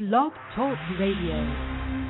Blog Talk Radio.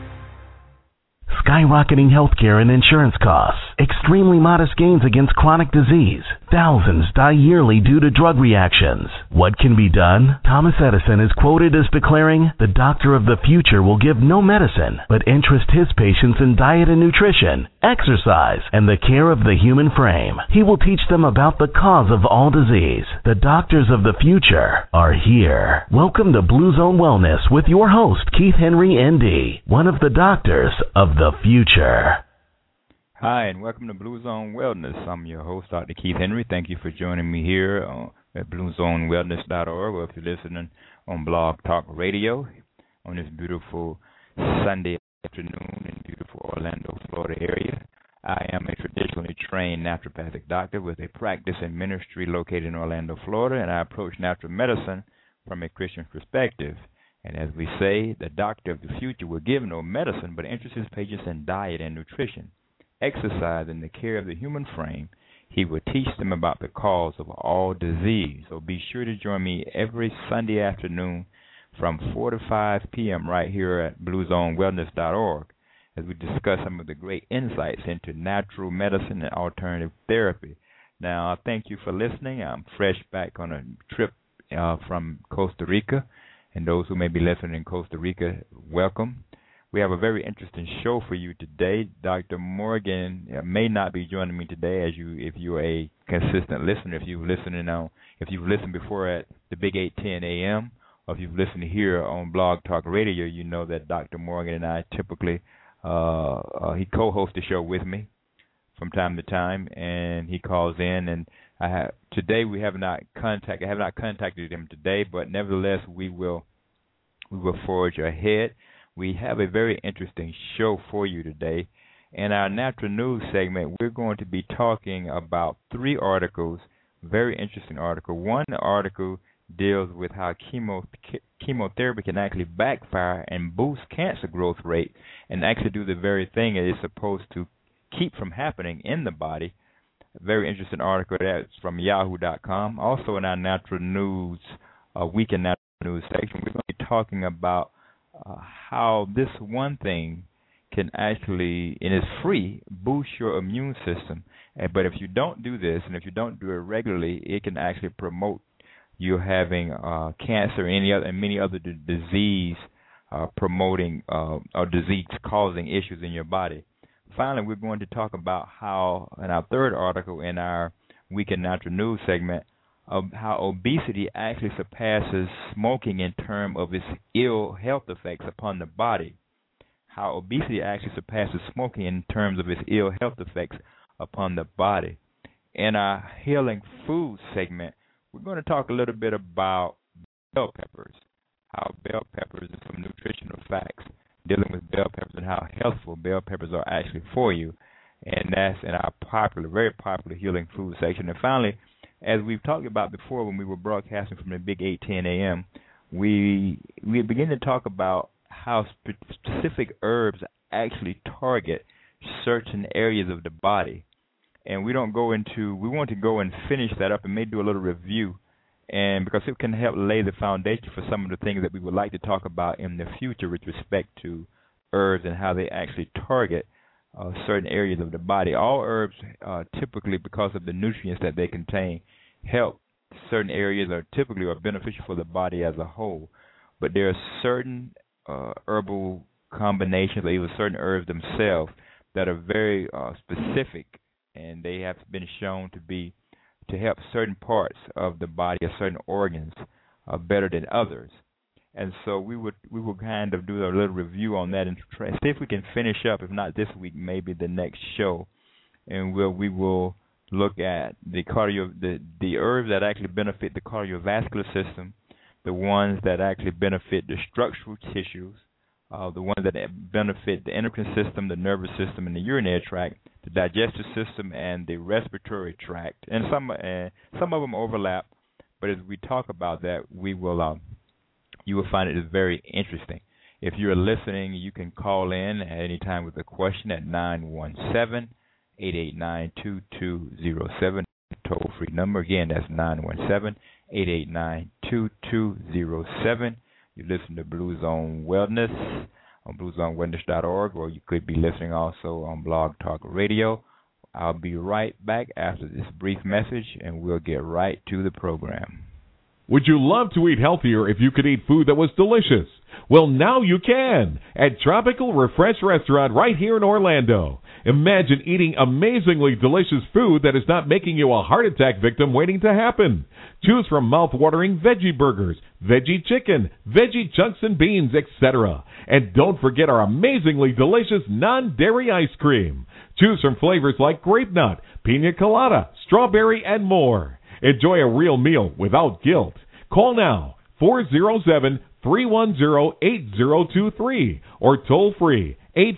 Skyrocketing healthcare and insurance costs, extremely modest gains against chronic disease. Thousands die yearly due to drug reactions. What can be done? Thomas Edison is quoted as declaring, "The doctor of the future will give no medicine, but interest his patients in diet and nutrition, exercise, and the care of the human frame. He will teach them about the cause of all disease. The doctors of the future are here." Welcome to Blue Zone Wellness with your host, Keith Henry, ND, one of the doctors of the future. Hi, and welcome to Blue Zone Wellness. I'm your host, Dr. Keith Henry. Thank you for joining me here at BlueZoneWellness.org, or if you're listening on Blog Talk Radio on this beautiful Sunday afternoon in beautiful Orlando, Florida area. I am a traditionally trained naturopathic doctor with a practice and ministry located in Orlando, Florida, and I approach natural medicine from a Christian perspective. And as we say, the doctor of the future will give no medicine, but interest his patients in diet and nutrition, exercise, and the care of the human frame. He will teach them about the cause of all disease. So be sure to join me every Sunday afternoon from 4 to 5 p.m. right here at BlueZoneWellness.org as we discuss some of the great insights into natural medicine and alternative therapy. Now, thank you for listening. I'm fresh back on a trip from Costa Rica. And those who may be listening in Costa Rica, welcome. We have a very interesting show for you today. Dr. Morgan may not be joining me today, if you're a consistent listener. If you've listened before at the Big 810 AM, or if you've listened here on Blog Talk Radio, you know that Dr. Morgan and I typically he co-hosts the show with me from time to time, and he calls in. And today I have not contacted him today, but nevertheless we will forge ahead. We have a very interesting show for you today. In our natural news segment, we're going to be talking about 3 articles, very interesting article. One article deals with how chemotherapy can actually backfire and boost cancer growth rate and actually do the very thing it is supposed to keep from happening in the body. Very interesting article. That's from Yahoo.com. Also in our natural news, weekend natural news section, we're going to be talking about how this one thing can actually, and it's free, boost your immune system. But if you don't do this, and if you don't do it regularly, it can actually promote you having cancer and many other disease promoting or disease causing issues in your body. Finally, we're going to talk about how, in our third article in our Weekend Natural News segment, of how obesity actually surpasses smoking in terms of its ill health effects upon the body. How obesity actually surpasses smoking in terms of its ill health effects upon the body. In our Healing Food segment, we're going to talk a little bit about bell peppers, how bell peppers and some nutritional facts dealing with bell peppers and how healthful bell peppers are actually for you. And that's in our very popular Healing Food section. And finally, as we've talked about before when we were broadcasting from the Big 810 AM, we begin to talk about how specific herbs actually target certain areas of the body. And we want to go and finish that up and maybe do a little review, and because it can help lay the foundation for some of the things that we would like to talk about in the future with respect to herbs and how they actually target certain areas of the body. All herbs typically, because of the nutrients that they contain, help certain areas typically are beneficial for the body as a whole. But there are certain herbal combinations, or even certain herbs themselves, that are very specific, and they have been shown to help certain parts of the body or certain organs better than others. And so we will kind of do a little review on that and try see if we can finish up, if not this week, maybe the next show, and we will look at the herbs that actually benefit the cardiovascular system, the ones that actually benefit the structural tissues, the ones that benefit the endocrine system, the nervous system, and the urinary tract, the digestive system, and the respiratory tract. And some of them overlap, but as we talk about that, you will find it is very interesting. If you're listening, you can call in at any time with a question at 917-889-2207, toll-free number. Again, that's 917-889-2207. You listen to Blue Zone Wellness on bluezonewellness.org, or you could be listening also on Blog Talk Radio. I'll be right back after this brief message, and we'll get right to the program. Would you love to eat healthier if you could eat food that was delicious? Well, now you can at Tropical Refresh Restaurant right here in Orlando. Imagine eating amazingly delicious food that is not making you a heart attack victim waiting to happen. Choose from mouth-watering veggie burgers, veggie chicken, veggie chunks and beans, etc. And don't forget our amazingly delicious non-dairy ice cream. Choose from flavors like grape nut, pina colada, strawberry, and more. Enjoy a real meal without guilt. Call now, 407-310-8023, or toll free,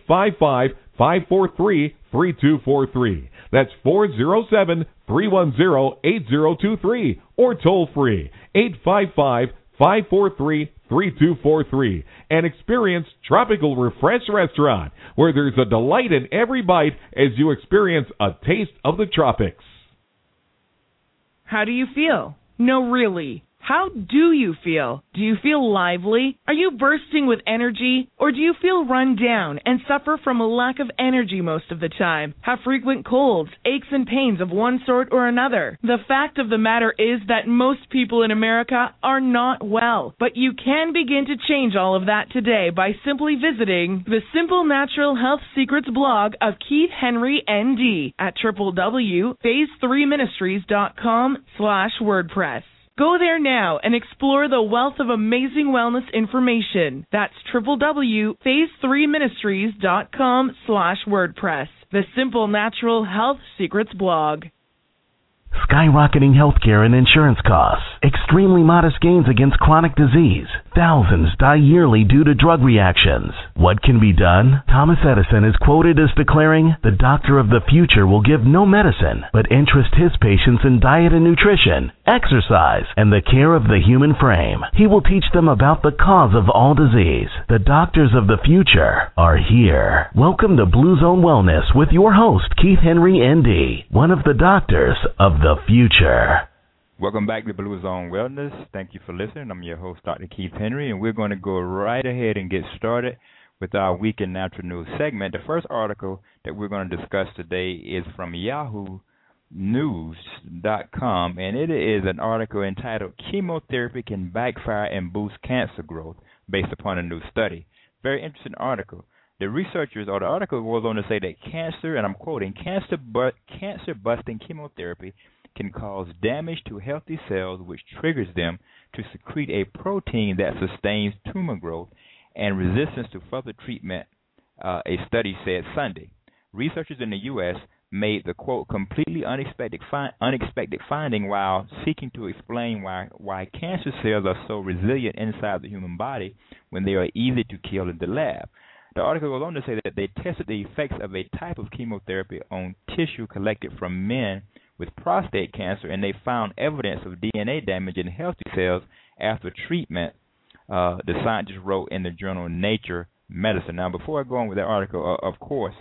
855-543-3243. That's 407-310-8023, or toll free, 855-543-3243. And experience Tropical Refresh Restaurant, where there's a delight in every bite as you experience a taste of the tropics. How do you feel? No, really. How do you feel? Do you feel lively? Are you bursting with energy? Or do you feel run down and suffer from a lack of energy most of the time? Have frequent colds, aches and pains of one sort or another? The fact of the matter is that most people in America are not well. But you can begin to change all of that today by simply visiting the Simple Natural Health Secrets blog of Keith Henry, ND at www.phase3ministries.com/WordPress. Go there now and explore the wealth of amazing wellness information. That's www.phase3ministries.com/WordPress. The Simple Natural Health Secrets blog. Skyrocketing healthcare and insurance costs, extremely modest gains against chronic disease. Thousands die yearly due to drug reactions. What can be done? Thomas Edison is quoted as declaring, "The doctor of the future will give no medicine, but interest his patients in diet and nutrition, exercise, and the care of the human frame. He will teach them about the cause of all disease. The doctors of the future are here." Welcome to Blue Zone Wellness with your host, Keith Henry, ND, one of the doctors of the future. Welcome back to Blue Zone Wellness. Thank you for listening. I'm your host, Dr. Keith Henry, and we're going to go right ahead and get started with our Week in Natural News segment. The first article that we're going to discuss today is from YahooNews.com, and it is an article entitled "Chemotherapy Can Backfire and Boost Cancer Growth," based upon a new study. Very interesting article. The researchers, or the article goes on to say that cancer, and I'm quoting, cancer-busting chemotherapy can cause damage to healthy cells, which triggers them to secrete a protein that sustains tumor growth and resistance to further treatment, a study said Sunday. Researchers in the U.S. made the, quote, completely unexpected finding while seeking to explain why cancer cells are so resilient inside the human body when they are easy to kill in the lab. The article goes on to say that they tested the effects of a type of chemotherapy on tissue collected from men with prostate cancer, and they found evidence of DNA damage in healthy cells after treatment, the scientists wrote in the journal Nature Medicine. Now, before I go on with that article, of course,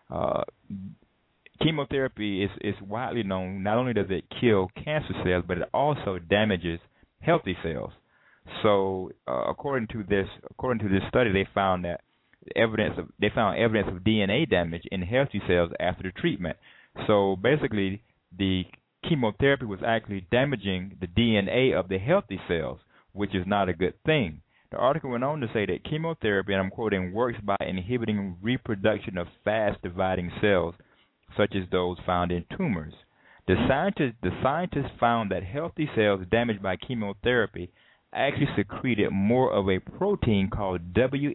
chemotherapy is widely known. Not only does it kill cancer cells, but it also damages healthy cells. So, according to this study, they found evidence of DNA damage in healthy cells after the treatment. So basically, the chemotherapy was actually damaging the DNA of the healthy cells, which is not a good thing. The article went on to say that chemotherapy, and I'm quoting, works by inhibiting reproduction of fast-dividing cells, such as those found in tumors. The scientists found that healthy cells damaged by chemotherapy actually secreted more of a protein called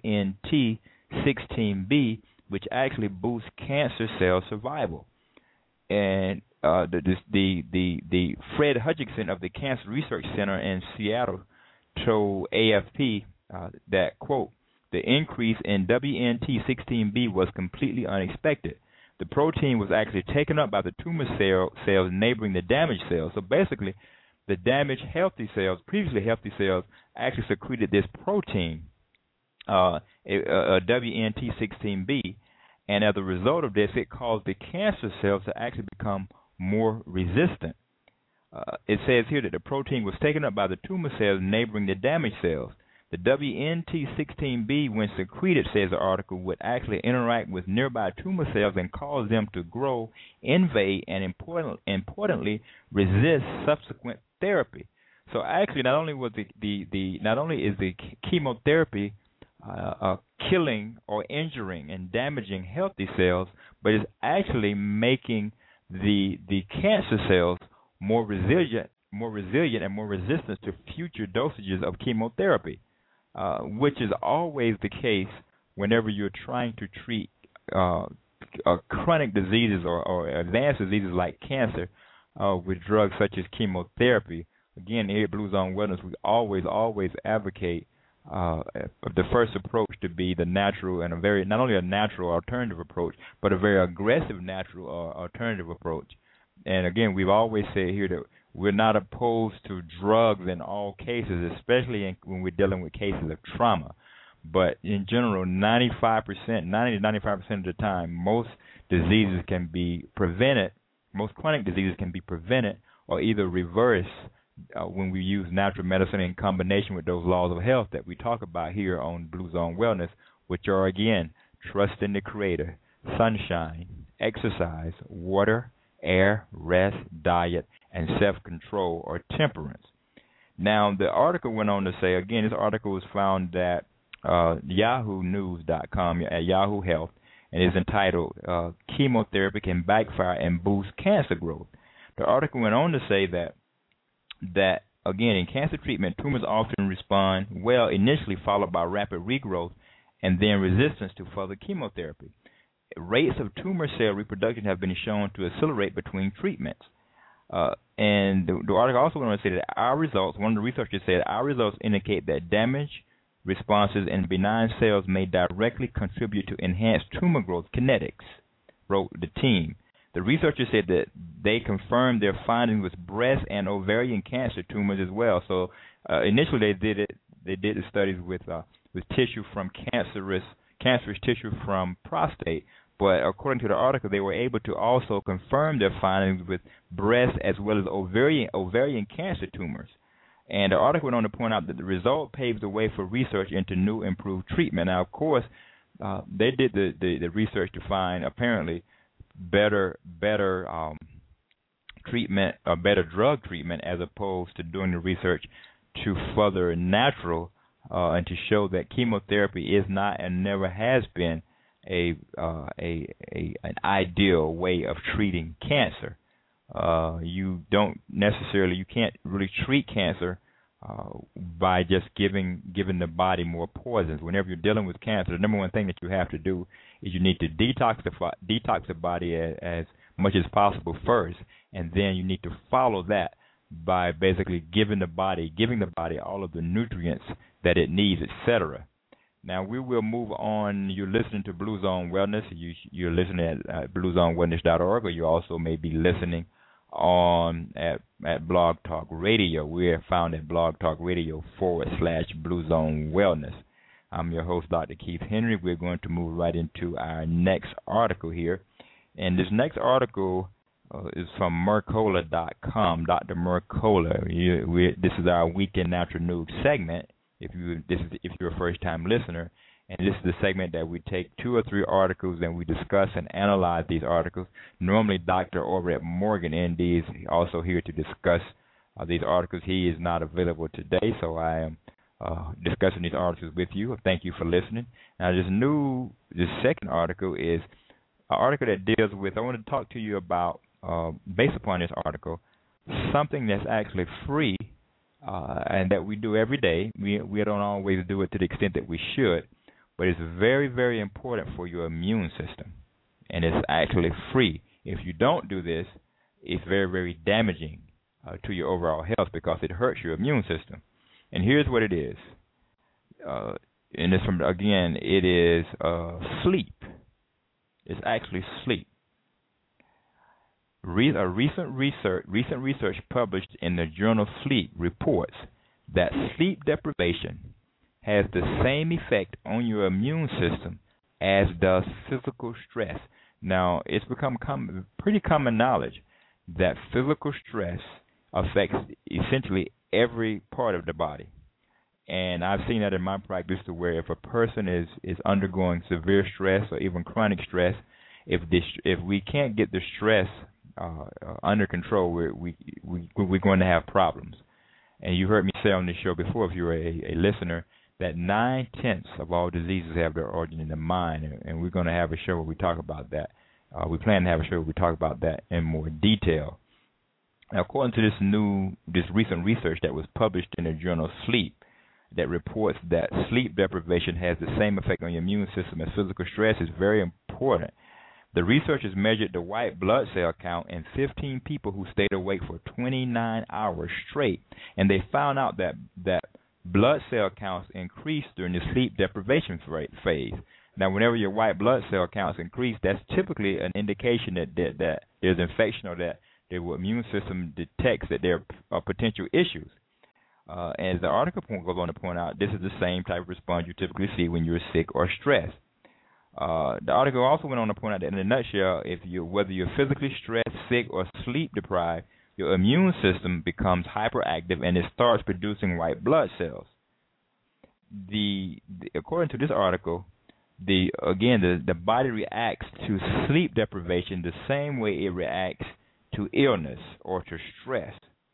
WNT16B, which actually boosts cancer cell survival. And the Fred Hutchinson of the Cancer Research Center in Seattle told AFP that, quote, the increase in WNT16B was completely unexpected. The protein was actually taken up by the tumor cells neighboring the damaged cells. So basically, the damaged healthy cells, previously healthy cells, actually secreted this protein, WNT16B, and as a result of this, it caused the cancer cells to actually become more resistant. It says here that the protein was taken up by the tumor cells neighboring the damaged cells. The WNT16B, when secreted, says the article, would actually interact with nearby tumor cells and cause them to grow, invade, and importantly, resist subsequent therapy. So actually, not only is the chemotherapy killing or injuring and damaging healthy cells, but it's actually making the cancer cells more resilient and more resistant to future dosages of chemotherapy, which is always the case whenever you're trying to treat chronic diseases or advanced diseases like cancer with drugs such as chemotherapy. Again, here at Blue Zone Wellness, we always advocate the first approach to be the natural and not only a natural alternative approach, but a very aggressive natural alternative approach. And again, we've always said here that we're not opposed to drugs in all cases, especially when we're dealing with cases of trauma. But in general, 90 to 95% of the time, most diseases can be prevented. Most chronic diseases can be prevented or either reversed when we use natural medicine in combination with those laws of health that we talk about here on Blue Zone Wellness, which are, again, trust in the Creator, sunshine, exercise, water, air, rest, diet, and self-control or temperance. Now, the article went on to say, again, this article was found at yahoonews.com, at Yahoo Health, and is entitled, Chemotherapy Can Backfire and Boost Cancer Growth. The article went on to say that again, in cancer treatment, tumors often respond well initially, followed by rapid regrowth and then resistance to further chemotherapy. Rates of tumor cell reproduction have been shown to accelerate between treatments. And the article also went on to say that one of the researchers said, our results indicate that damage responses in benign cells may directly contribute to enhanced tumor growth kinetics, wrote the team. The researchers said that they confirmed their findings with breast and ovarian cancer tumors as well. So initially they did the studies with tissue from cancerous tissue from prostate, but according to the article, they were able to also confirm their findings with breast as well as ovarian cancer tumors. And the article went on to point out that the result paves the way for research into new improved treatment. Now, of course, they did the research to find apparently better treatment or better drug treatment as opposed to doing the research to further natural and to show that chemotherapy is not and never has been an ideal way of treating cancer. You can't really treat cancer by just giving the body more poisons. Whenever you're dealing with cancer, the number one thing that you have to do is you need to detox the body as much as possible first, and then you need to follow that by basically giving the body all of the nutrients that it needs, etc. Now we will move on. You're listening to Blue Zone Wellness. You're listening at bluezonewellness.org, or you also may be listening at Blog Talk Radio. We are found at Blog Talk Radio /Blue Zone Wellness. I'm your host, Dr. Keith Henry. We're going to move right into our next article here. And this next article is from Mercola.com. Dr. Mercola. This is our Weekend Natural News segment. If you're a first-time listener, and this is the segment that we take 2 or 3 articles and we discuss and analyze these articles. Normally, Dr. Obret Morgan, ND, is also here to discuss these articles. He is not available today, so I am discussing these articles with you. Thank you for listening. Now, this second article is an article that deals with, I want to talk to you about, based upon this article, something that's actually free and that we do every day. We don't always do it to the extent that we should, but it's very, very important for your immune system, and it's actually free. If you don't do this, it's very, very damaging to your overall health because it hurts your immune system. And here's what it is. And it's from, again, it is sleep. It's actually sleep. Recent research published in the journal Sleep reports that sleep deprivation has the same effect on your immune system as does physical stress. Now, it's become pretty common knowledge that physical stress affects essentially every part of the body. And I've seen that in my practice to where if a person is undergoing severe stress or even chronic stress, if we can't get the stress under control, we're going to have problems. And you heard me say on this show before, if you're a listener, that 9/10 of all diseases have their origin in the mind, and we're going to have a show where we talk about that. We plan to have a show where we talk about that in more detail. Now, according to this recent research that was published in the journal Sleep, that reports that sleep deprivation has the same effect on your immune system as physical stress, is very important. The researchers measured the white blood cell count in 15 people who stayed awake for 29 hours straight, and they found out that blood cell counts increased during the sleep deprivation phase. Now, whenever your white blood cell counts increase, that's typically an indication that there's infection or that the immune system detects that there are potential issues. As the article goes on to point out, this is the same type of response you typically see when you're sick or stressed. The article also went on to point out that in a nutshell, whether you're physically stressed, sick, or sleep deprived, your immune system becomes hyperactive and it starts producing white blood cells. According to this article, the body reacts to sleep deprivation the same way it reacts to illness or to stress.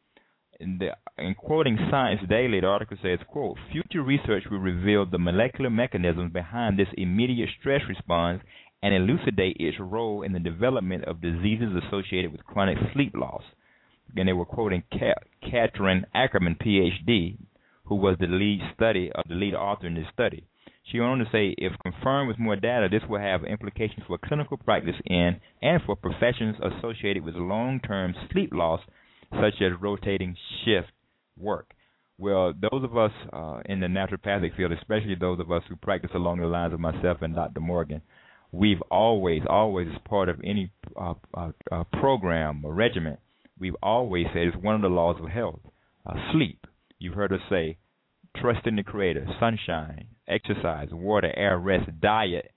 In quoting Science Daily, the article says, quote, future research will reveal the molecular mechanisms behind this immediate stress response and elucidate its role in the development of diseases associated with chronic sleep loss. And they were quoting Katherine Ackerman, Ph.D., who was the lead author in this study. She went on to say, if confirmed with more data, this will have implications for clinical practice in and for professions associated with long-term sleep loss, such as rotating shift work. Well, those of us in the naturopathic field, especially those of us who practice along the lines of myself and Dr. Morgan, we've always, as part of any program or regimen, we've always said it's one of the laws of health. Sleep. You've heard us say, trust in the Creator, sunshine, exercise, water, air, rest, diet,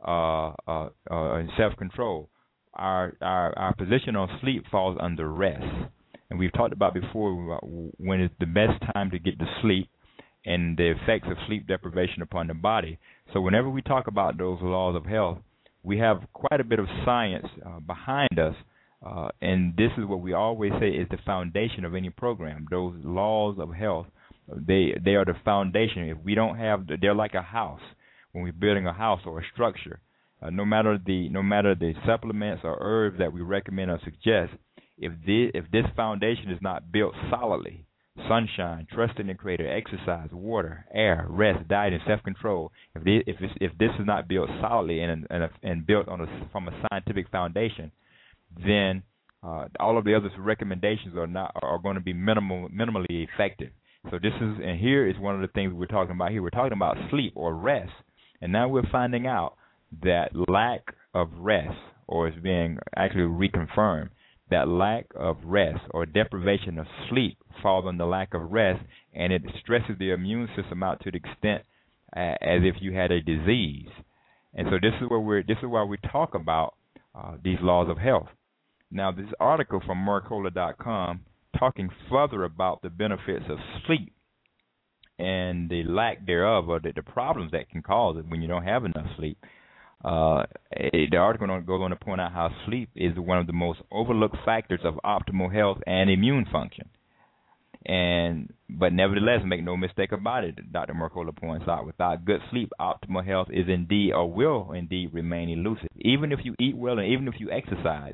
and self-control. Our position on sleep falls under rest. And we've talked about before when it's the best time to get to sleep and the effects of sleep deprivation upon the body. So whenever we talk about those laws of health, we have quite a bit of science behind us, and this is what we always say is the foundation of any program. Those laws of health, they are the foundation. If we don't have, they're like a house. When we're building a house or a structure, no matter the supplements or herbs that we recommend or suggest, if this foundation is not built solidly, sunshine, trust in the Creator, exercise, water, air, rest, diet, and self-control, if this is not built solidly and built from a scientific foundation, then all of the other recommendations are going to be minimally effective. So here is one of the things we're talking about here. We're talking about sleep or rest, and now we're finding out that lack of rest, or is being actually reconfirmed, that lack of rest or deprivation of sleep falls on the lack of rest, and it stresses the immune system out to the extent as if you had a disease. And so this is why we talk about these laws of health. Now, this article from Mercola.com talking further about the benefits of sleep and the lack thereof, or the problems that can cause it when you don't have enough sleep. The article goes on to point out how sleep is one of the most overlooked factors of optimal health and immune function. But nevertheless, make no mistake about it, Dr. Mercola points out, without good sleep, optimal health is indeed or will indeed remain elusive. Even if you eat well and even if you exercise,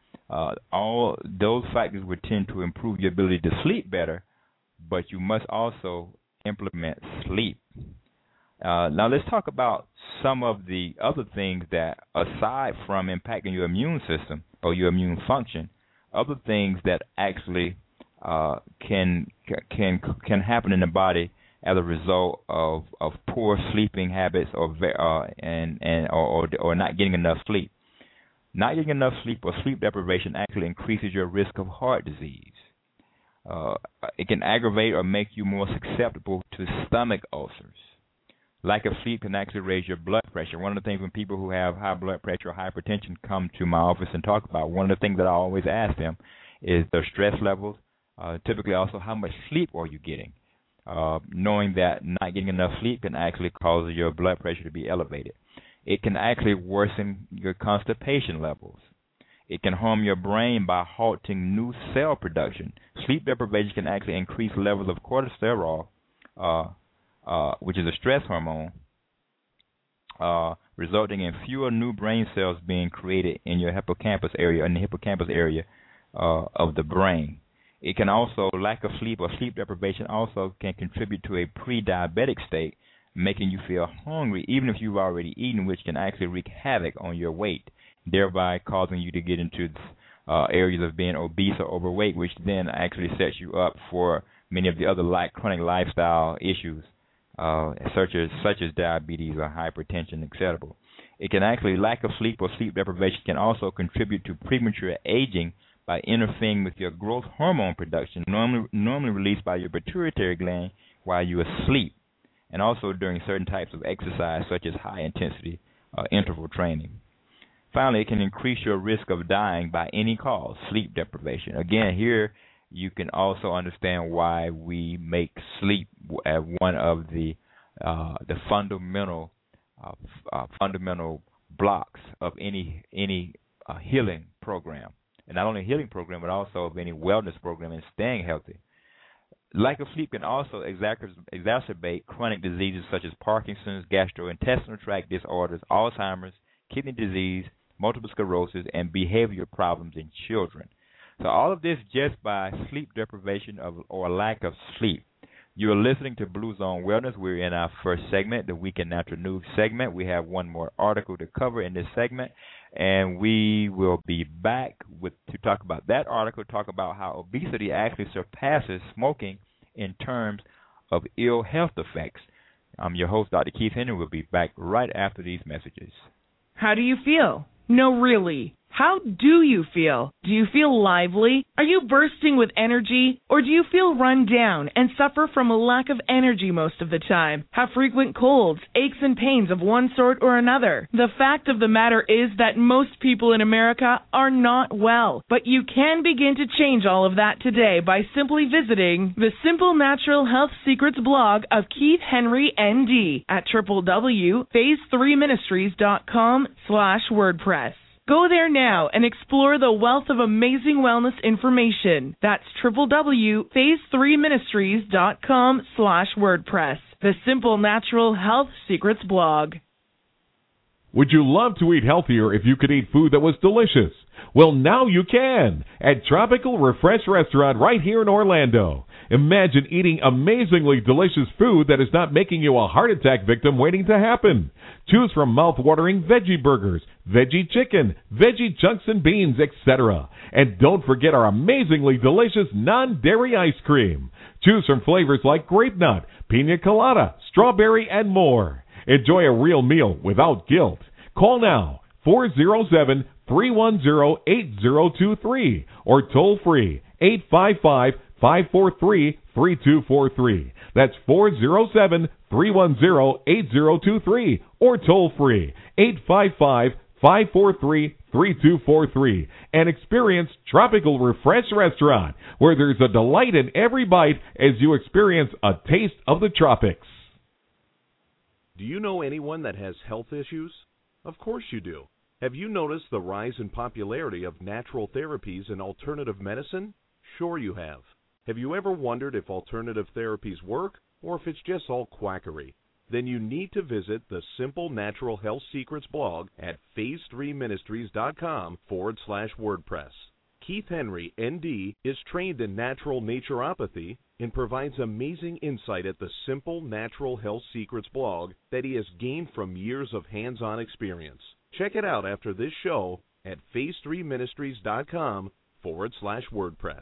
all those factors would tend to improve your ability to sleep better, but you must also implement sleep. Now let's talk about some of the other things that, aside from impacting your immune system or your immune function, other things that actually can happen in the body as a result of poor sleeping habits or not getting enough sleep. Not getting enough sleep or sleep deprivation actually increases your risk of heart disease. It can aggravate or make you more susceptible to stomach ulcers. Lack of sleep can actually raise your blood pressure. One of the things when people who have high blood pressure or hypertension come to my office and talk about, one of the things that I always ask them is their stress levels, typically also how much sleep are you getting. knowing that not getting enough sleep can actually cause your blood pressure to be elevated. It can actually worsen your constipation levels. It can harm your brain by halting new cell production. Sleep deprivation can actually increase levels of cortisol, which is a stress hormone, resulting in fewer new brain cells being created in your hippocampus area, of the brain. It can also, lack of sleep or sleep deprivation also can contribute to a pre-diabetic state, making you feel hungry even if you've already eaten, which can actually wreak havoc on your weight, thereby causing you to get into areas of being obese or overweight, which then actually sets you up for many of the other chronic lifestyle issues, such as diabetes or hypertension, etc. It can actually, lack of sleep or sleep deprivation can also contribute to premature aging by interfering with your growth hormone production, normally released by your pituitary gland while you're asleep, and also during certain types of exercise, such as high-intensity interval training. Finally, it can increase your risk of dying by any cause, sleep deprivation. Again, here you can also understand why we make sleep one of the fundamental blocks of any healing program. And not only a healing program, but also of any wellness program and staying healthy. Lack of sleep can also exacerbate chronic diseases such as Parkinson's, gastrointestinal tract disorders, Alzheimer's, kidney disease, multiple sclerosis, and behavior problems in children. So all of this just by sleep deprivation or lack of sleep. You are listening to Blue Zone Wellness. We're in our first segment, the Week in Natural News segment. We have one more article to cover in this segment, and we will be back to talk about that article, talk about how obesity actually surpasses smoking in terms of ill health effects. I'm your host, Dr. Keith Henry. We'll be back right after these messages. How do you feel? No, really. How do you feel? Do you feel lively? Are you bursting with energy? Or do you feel run down and suffer from a lack of energy most of the time? Have frequent colds, aches and pains of one sort or another? The fact of the matter is that most people in America are not well. But you can begin to change all of that today by simply visiting the Simple Natural Health Secrets blog of Keith Henry, ND at www.phase3ministries.com/WordPress. Go there now and explore the wealth of amazing wellness information. That's www.phase3ministries.com/WordPress. The Simple Natural Health Secrets blog. Would you love to eat healthier if you could eat food that was delicious? Well, now you can at Tropical Refresh Restaurant right here in Orlando. Imagine eating amazingly delicious food that is not making you a heart attack victim waiting to happen. Choose from mouth-watering veggie burgers, veggie chicken, veggie chunks and beans, etc. And don't forget our amazingly delicious non-dairy ice cream. Choose from flavors like grape nut, pina colada, strawberry, and more. Enjoy a real meal without guilt. Call now, 407-310-8023, or toll free, 855-543-3243. That's 407-310-8023, or toll free, 855-543-3243. And experience Tropical Refresh Restaurant, where there's a delight in every bite as you experience a taste of the tropics. Do you know anyone that has health issues? Of course you do. Have you noticed the rise in popularity of natural therapies and alternative medicine? Sure you have. Have you ever wondered if alternative therapies work or if it's just all quackery? Then you need to visit the Simple Natural Health Secrets blog at phase3ministries.com/WordPress. Keith Henry, ND, is trained in natural naturopathy and provides amazing insight at the Simple Natural Health Secrets blog that he has gained from years of hands-on experience. Check it out after this show at phase3ministries.com/WordPress.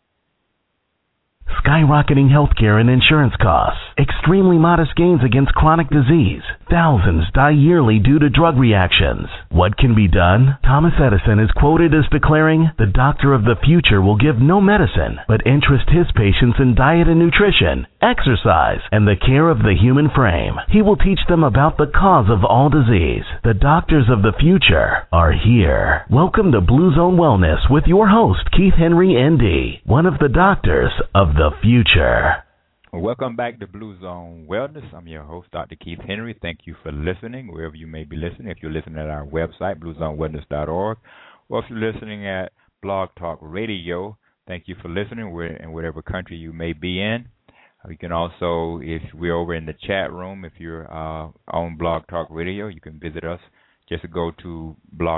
Skyrocketing healthcare and insurance costs, extremely modest gains against chronic disease. Thousands die yearly due to drug reactions. What can be done? Thomas Edison is quoted as declaring, "The doctor of the future will give no medicine, but interest his patients in diet and nutrition, exercise, and the care of the human frame. He will teach them about the cause of all disease. The doctors of the future are here." Welcome to Blue Zone Wellness with your host, Keith Henry, ND, one of the doctors of the future. Welcome back to Blue Zone Wellness. I'm your host, Dr. Keith Henry. Thank you for listening, wherever you may be listening. If you're listening at our website, bluezonewellness.org, or if you're listening at Blog Talk Radio, thank you for listening in whatever country you may be in. You can also, if we're over in the chat room, if you're on Blog Talk Radio, you can visit us. Just go to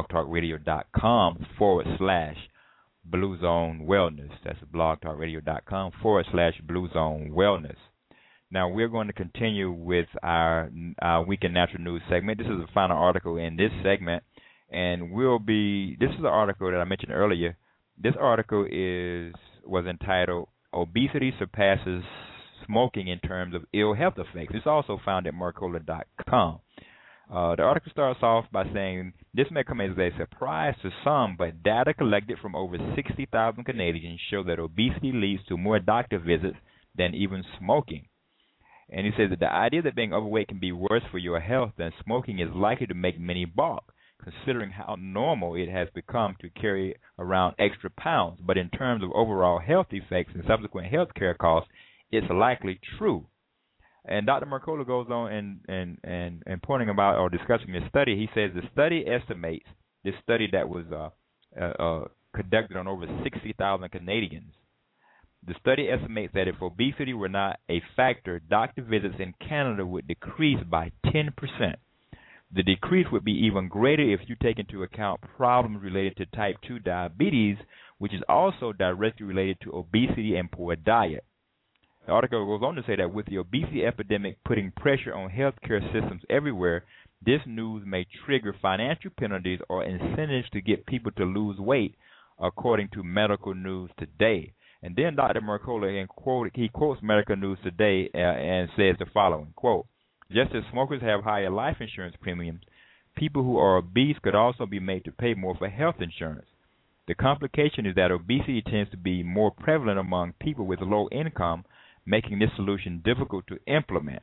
blogtalkradio.com/Blue Zone Wellness. That's blogtalkradio.com/Blue Zone Wellness. Now, we're going to continue with our Week in Natural News segment. This is the final article in this segment, and this is the article that I mentioned earlier. This article was entitled, Obesity Surpasses Smoking in Terms of Ill Health Effects. It's also found at Mercola.com. The article starts off by saying, this may come as a surprise to some, but data collected from over 60,000 Canadians show that obesity leads to more doctor visits than even smoking. And he says that the idea that being overweight can be worse for your health than smoking is likely to make many balk, considering how normal it has become to carry around extra pounds. But in terms of overall health effects and subsequent health care costs, it's likely true. And Dr. Mercola goes on and pointing about or discussing this study. He says the study estimates, this study that was conducted on over 60,000 Canadians, the study estimates that if obesity were not a factor, doctor visits in Canada would decrease by 10%. The decrease would be even greater if you take into account problems related to type 2 diabetes, which is also directly related to obesity and poor diet. The article goes on to say that with the obesity epidemic putting pressure on healthcare systems everywhere, this news may trigger financial penalties or incentives to get people to lose weight, according to Medical News Today. And then Dr. Mercola, he quotes Medical News Today and says the following, quote, just as smokers have higher life insurance premiums, people who are obese could also be made to pay more for health insurance. The complication is that obesity tends to be more prevalent among people with low income, making this solution difficult to implement.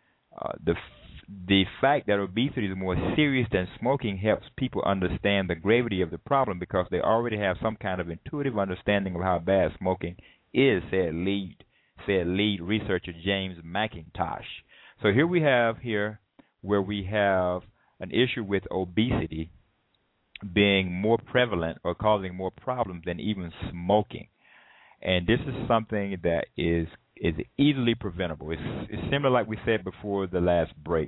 The fact that obesity is more serious than smoking helps people understand the gravity of the problem because they already have some kind of intuitive understanding of how bad smoking is, said lead researcher James McIntosh. So here we have where we have an issue with obesity being more prevalent or causing more problems than even smoking. And this is something that is easily preventable. It's similar like we said before the last break.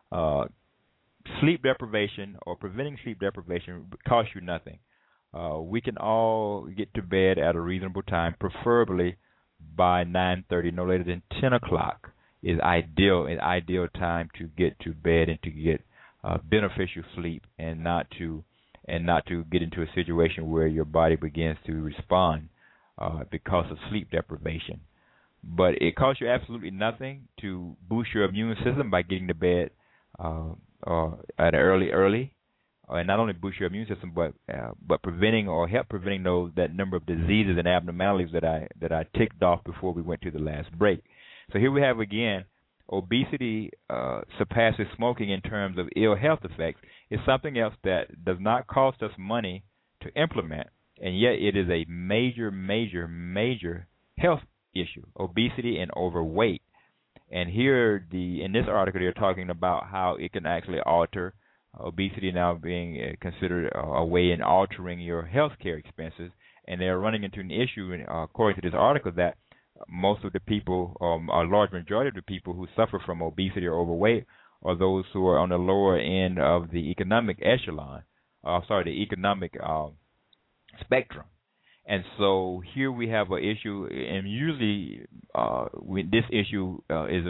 Sleep deprivation or preventing sleep deprivation costs you nothing. We can all get to bed at a reasonable time, preferably by 9:30, no later than 10 o'clock is an ideal time to get to bed and to get beneficial sleep and not to get into a situation where your body begins to respond because of sleep deprivation. But it costs you absolutely nothing to boost your immune system by getting to bed at early, and not only boost your immune system, but preventing or help preventing that number of diseases and abnormalities that I ticked off before we went to the last break. So here we have again, obesity surpasses smoking in terms of ill health effects. It's something else that does not cost us money to implement, and yet it is a major, major, major health issue, obesity and overweight. And here in this article they're talking about how it can actually alter obesity now being considered a way in altering your health care expenses. And they're running into an issue, according to this article, that most of the people, a large majority of the people who suffer from obesity or overweight are those who are on the lower end of the economic echelon, the economic spectrum. And so here we have an issue, and usually this issue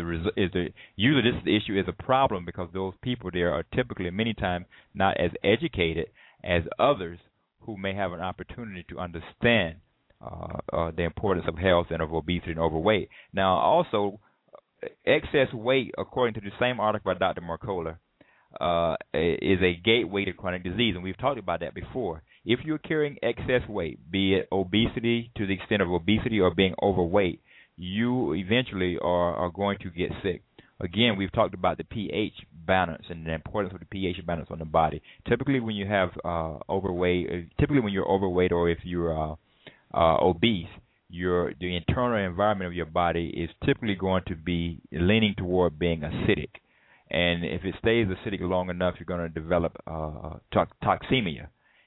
is a problem because those people there are typically many times not as educated as others who may have an opportunity to understand the importance of health and of obesity and overweight. Now, also, excess weight, according to the same article by Dr. Mercola, is a gateway to chronic disease, and we've talked about that before. If you're carrying excess weight, be it obesity to the extent of obesity or being overweight, you eventually are going to get sick. Again, we've talked about the pH balance and the importance of the pH balance on the body. Typically, when you have when you're overweight or if you're obese, the internal environment of your body is typically going to be leaning toward being acidic. And if it stays acidic long enough, you're going to develop toxemia,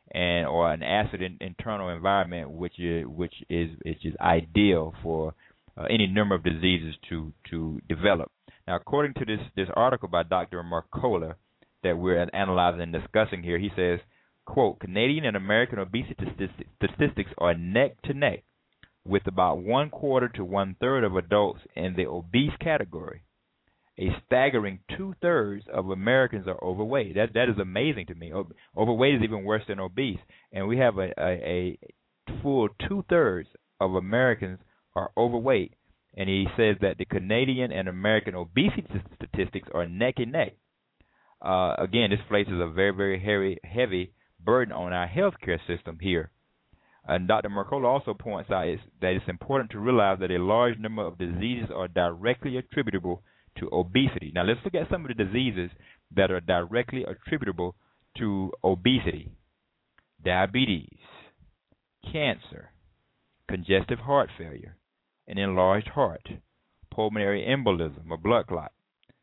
or an acid internal environment, which is ideal for any number of diseases to develop. Now, according to this article by Dr. Mercola that we're analyzing and discussing here, he says, quote, Canadian and American obesity statistics are neck to neck, with about 1/4 to 1/3 of adults in the obese category. A staggering 2/3 of Americans are overweight. That is amazing to me. Overweight is even worse than obese, and we have a full 2/3 of Americans are overweight. And he says that the Canadian and American obesity statistics are neck and neck. Again, this places a very, very heavy burden on our healthcare system here. And Dr. Mercola also points out that it's important to realize that a large number of diseases are directly attributable to obesity. Now, let's look at some of the diseases that are directly attributable to obesity. Diabetes, cancer, congestive heart failure, an enlarged heart, pulmonary embolism or blood clot,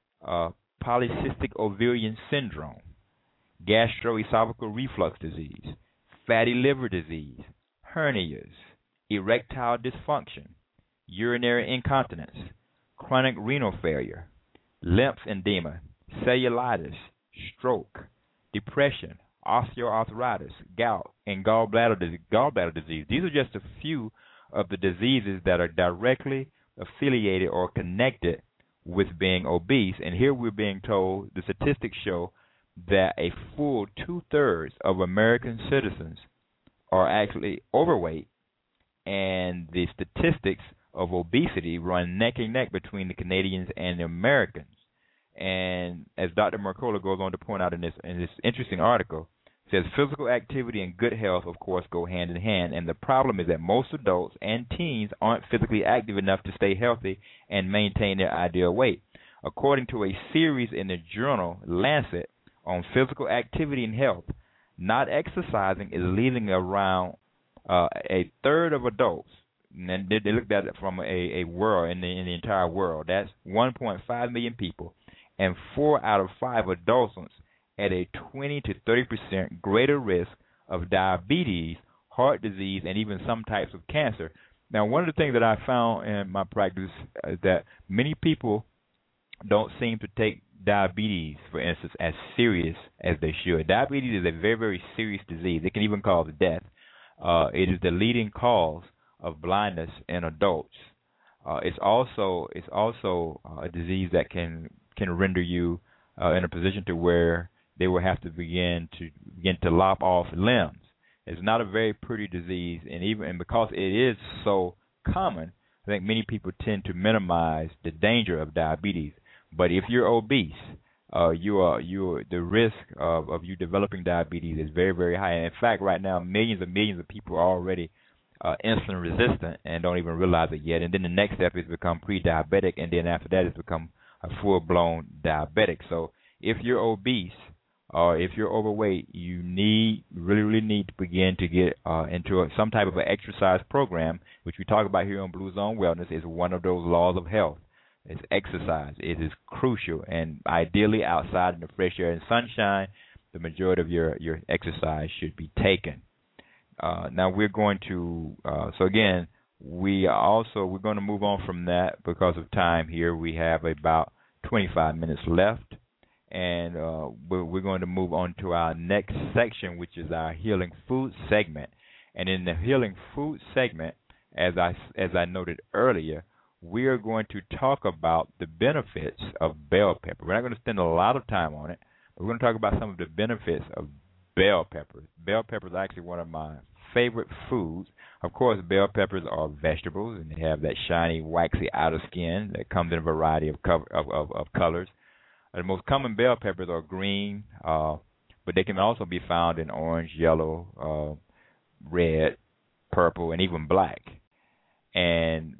polycystic ovarian syndrome, gastroesophageal reflux disease, fatty liver disease, hernias, erectile dysfunction, urinary incontinence, chronic renal failure, lymphedema, cellulitis, stroke, depression, osteoarthritis, gout, and gallbladder disease. These are just a few of the diseases that are directly affiliated or connected with being obese. And here we're being told the statistics show that a full 2/3 of American citizens are actually overweight, and the statistics of obesity run neck and neck between the Canadians and the Americans. And as Dr. Mercola goes on to point out in this interesting article, says physical activity and good health, of course, go hand in hand, and the problem is that most adults and teens aren't physically active enough to stay healthy and maintain their ideal weight. According to a series in the journal Lancet on physical activity and health, not exercising is leading around a third of adults. And they looked at it from a world, in the entire world. That's 1.5 million people, and 4 out of 5 adults at a 20 to 30% greater risk of diabetes, heart disease, and even some types of cancer. Now, one of the things that I found in my practice is that many people don't seem to take diabetes, for instance, as serious as they should. Diabetes is a very, very serious disease. It can even cause death. It is the leading cause of blindness in adults. It's also a disease that can render you in a position to where they will have to begin to lop off limbs. It's not a very pretty disease, and because it is so common, I think many people tend to minimize the danger of diabetes. But if you're obese, the risk of you developing diabetes is very, very high. And in fact, right now, millions of people are already insulin resistant and don't even realize it yet. And then the next step is become pre-diabetic, and then after that, it's become a full-blown diabetic. So if you're obese or if you're overweight, you really need to begin to get into some type of an exercise program, which we talk about here on Blue Zone Wellness. Is one of those laws of health. It's exercise. It is crucial, and ideally outside in the fresh air and sunshine, the majority of your exercise should be taken. Now we're going to we're going to move on from that because of time here. We have about 25 minutes left, and we're going to move on to our next section, which is our healing food segment. And in the healing food segment, as I noted earlier, we are going to talk about the benefits of bell pepper. We're not going to spend a lot of time on it, but we're going to talk about some of the benefits of bell peppers. Bell peppers are actually one of my favorite foods. Of course, bell peppers are vegetables, and they have that shiny, waxy outer skin that comes in a variety of colors. The most common bell peppers are green, but they can also be found in orange, yellow, red, purple, and even black. And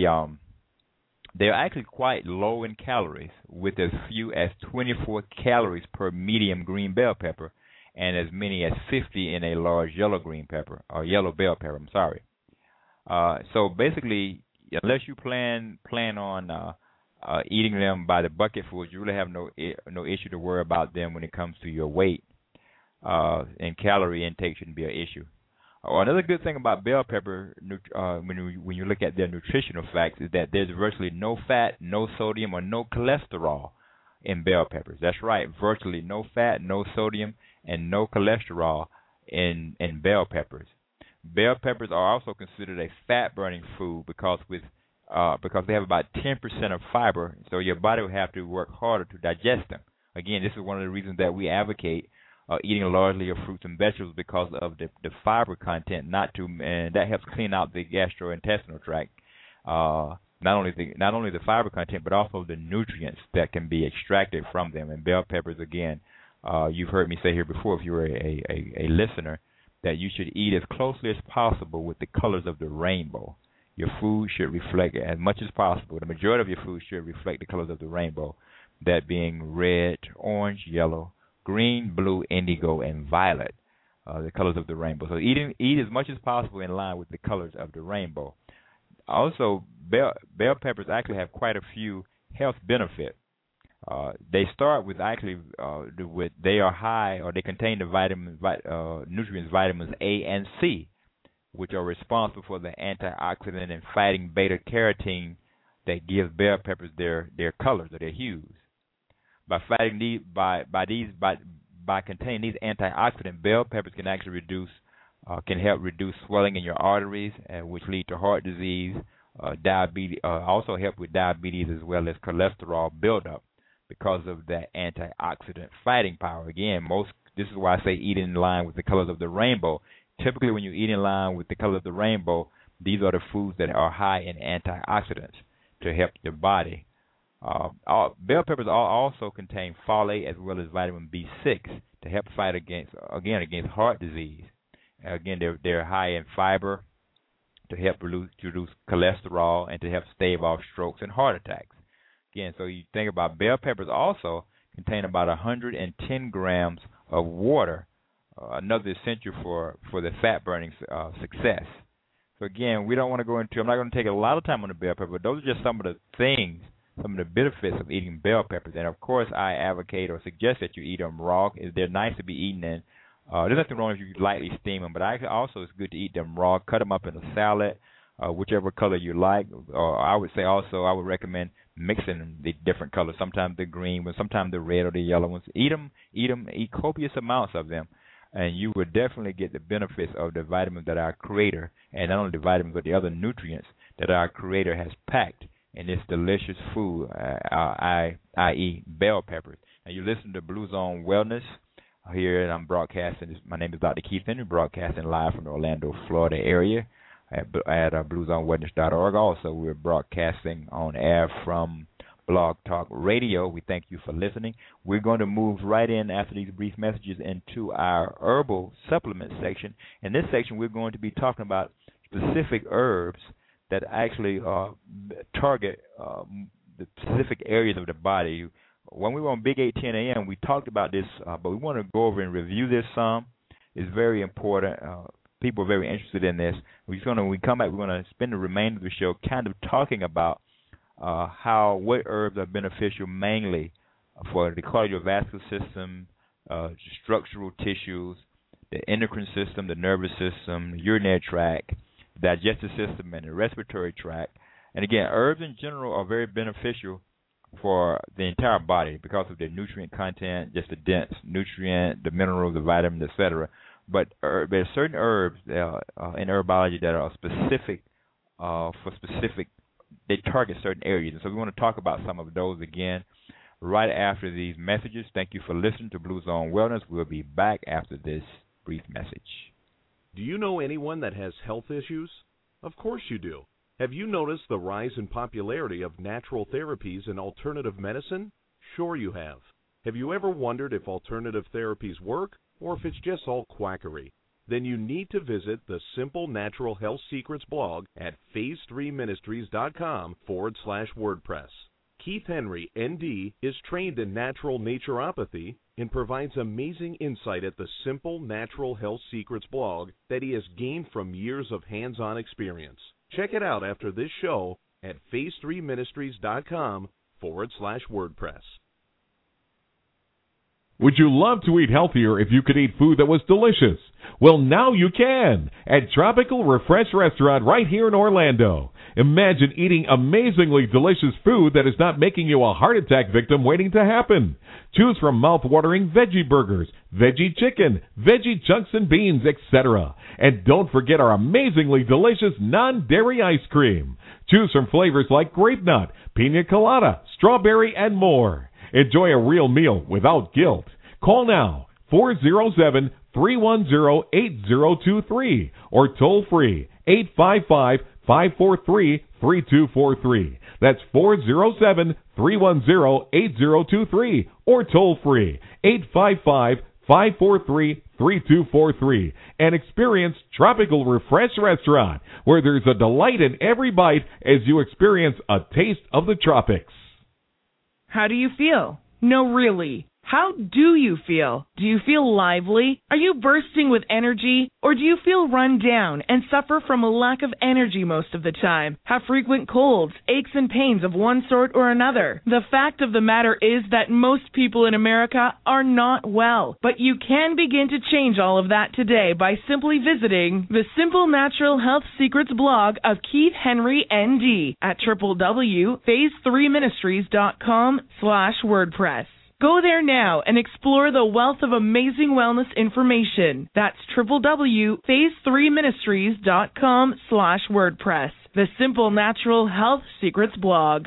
they're actually quite low in calories, with as few as 24 calories per medium green bell pepper, and as many as 50 in a large yellow bell pepper. So basically, unless you plan on eating them by the bucket foods, you really have no issue to worry about them when it comes to your weight. And calorie intake shouldn't be an issue. Another good thing about bell pepper, when you look at their nutritional facts, is that there's virtually no fat, no sodium, or no cholesterol in bell peppers. That's right, virtually no fat, no sodium, and no cholesterol in bell peppers. Bell peppers are also considered a fat-burning food because they have about 10% of fiber, so your body will have to work harder to digest them. Again, this is one of the reasons that we advocate eating largely of fruits and vegetables because of the fiber content, and that helps clean out the gastrointestinal tract. Not only the fiber content, but also the nutrients that can be extracted from them. And bell peppers, again, you've heard me say here before, if you're a listener, that you should eat as closely as possible with the colors of the rainbow. Your food should reflect as much as possible. The majority of your food should reflect the colors of the rainbow, that being red, orange, yellow, green, blue, indigo, and violet, the colors of the rainbow. So eat as much as possible in line with the colors of the rainbow. Also, bell peppers actually have quite a few health benefits. They start with they are high, or they contain the nutrients vitamins A and C, which are responsible for the antioxidant and fighting beta carotene that gives bell peppers their colors or their hues. By containing these antioxidants, bell peppers can actually can help reduce swelling in your arteries, which lead to heart disease, diabetes. Also help with diabetes as well as cholesterol buildup because of that antioxidant fighting power. Again, this is why I say eat in line with the colors of the rainbow. Typically, when you eat in line with the color of the rainbow, these are the foods that are high in antioxidants to help your body. Bell peppers also contain folate as well as vitamin B6 to help fight against heart disease. Again, they're high in fiber to help reduce cholesterol and to help stave off strokes and heart attacks. Again, so you think about bell peppers also contain about 110 grams of water, another essential for the fat burning success. So again, we don't want to go into. I'm not going to take a lot of time on the bell pepper, but those are just some of the things, some of the benefits of eating bell peppers. And of course, I advocate or suggest that you eat them raw. They're nice to be eaten in. There's nothing wrong if you lightly steam them, but also it's good to eat them raw. Cut them up in a salad, whichever color you like. Or I would say also I would recommend mixing the different colors. Sometimes the green ones, sometimes the red or the yellow ones. Eat copious amounts of them, and you will definitely get the benefits of the vitamins that our Creator, and not only the vitamins but the other nutrients that our Creator has packed in this delicious food, i.e. bell peppers. And you listen to Blue Zone Wellness here, and I'm broadcasting. My name is Dr. Keith Henry, broadcasting live from the Orlando, Florida area at bluezonewellness.org. Also, we're broadcasting on air from Blog Talk Radio. We thank you for listening. We're going to move right in after these brief messages into our herbal supplement section. In this section, we're going to be talking about specific herbs that actually target the specific areas of the body. When we were on Big 810 AM, we talked about this, but we want to go over and review this some. It's very important. People are very interested in this. When we come back, we're going to spend the remainder of the show kind of talking about what herbs are beneficial mainly for the cardiovascular system, structural tissues, the endocrine system, the nervous system, the urinary tract, digestive system, and the respiratory tract. And again, herbs in general are very beneficial for the entire body because of their nutrient content, just the dense nutrient, the minerals, the vitamins, etc. But there are certain herbs in herbology that are specific they target certain areas. And so we want to talk about some of those again right after these messages. Thank you for listening to Blue Zone Wellness. We'll be back after this brief message. Do you know anyone that has health issues? Of course you do. Have you noticed the rise in popularity of natural therapies and alternative medicine? Sure you have. Have you ever wondered if alternative therapies work or if it's just all quackery? Then you need to visit the Simple Natural Health Secrets blog at phase3ministries.com/WordPress. Keith Henry, ND, is trained in natural naturopathy and provides amazing insight at the Simple Natural Health Secrets blog that he has gained from years of hands-on experience. Check it out after this show at phase3ministries.com/WordPress. Would you love to eat healthier if you could eat food that was delicious? Well, now you can at Tropical Refresh Restaurant right here in Orlando. Imagine eating amazingly delicious food that is not making you a heart attack victim waiting to happen. Choose from mouth-watering veggie burgers, veggie chicken, veggie chunks and beans, etc. And don't forget our amazingly delicious non-dairy ice cream. Choose from flavors like grape nut, pina colada, strawberry, and more. Enjoy a real meal without guilt. Call now, 407-310-8023 or toll free 855-543-3243. That's 407-310-8023 or toll free 855-543-3243 and experience Tropical Refresh Restaurant, where there's a delight in every bite as you experience a taste of the tropics. How do you feel? No, really. How do you feel? Do you feel lively? Are you bursting with energy? Or do you feel run down and suffer from a lack of energy most of the time? Have frequent colds, aches and pains of one sort or another? The fact of the matter is that most people in America are not well. But you can begin to change all of that today by simply visiting the Simple Natural Health Secrets blog of Keith Henry, ND at www.phase3ministries.com/WordPress. Go there now and explore the wealth of amazing wellness information. That's www.phase3ministries.com/WordPress. The Simple Natural Health Secrets blog.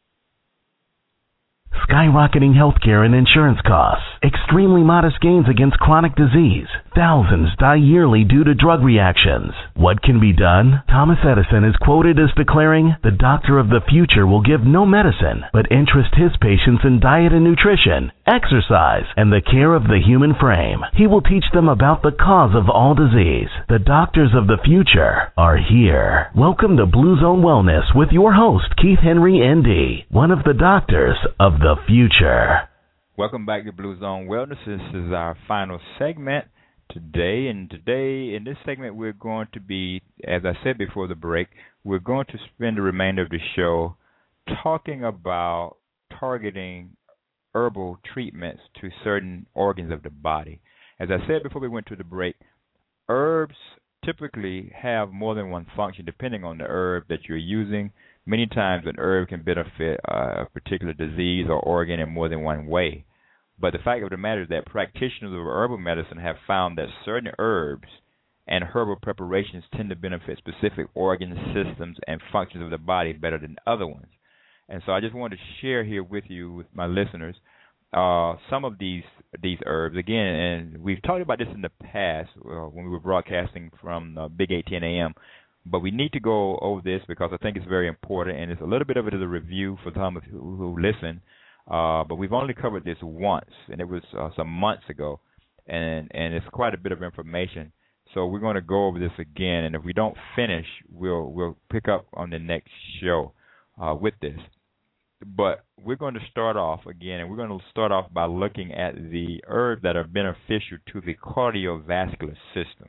Skyrocketing healthcare and insurance costs, extremely modest gains against chronic disease. Thousands die yearly due to drug reactions. What can be done? Thomas Edison is quoted as declaring, "The doctor of the future will give no medicine, but interest his patients in diet and nutrition, exercise, and the care of the human frame. He will teach them about the cause of all disease. The doctors of the future are here." Welcome to Blue Zone Wellness with your host, Keith Henry, ND, one of the doctors of the future. Welcome back to Blue Zone Wellness. This is our final segment today. And today, in this segment, we're going to be, as I said before the break, we're going to spend the remainder of the show talking about targeting herbal treatments to certain organs of the body. As I said before we went to the break, herbs typically have more than one function depending on the herb that you're using. Many times an herb can benefit a particular disease or organ in more than one way. But the fact of the matter is that practitioners of herbal medicine have found that certain herbs and herbal preparations tend to benefit specific organ systems and functions of the body better than other ones. And so I just wanted to share here with you, with my listeners, some of these herbs. Again, and we've talked about this in the past when we were broadcasting from Big 810 AM. But we need to go over this because I think it's very important, and it's a little bit of it as a review for some of you who listen. But we've only covered this once, and it was some months ago, and it's quite a bit of information. So we're going to go over this again, and if we don't finish, we'll pick up on the next show with this. But we're going to start off again, and we're going to start off by looking at the herbs that are beneficial to the cardiovascular system.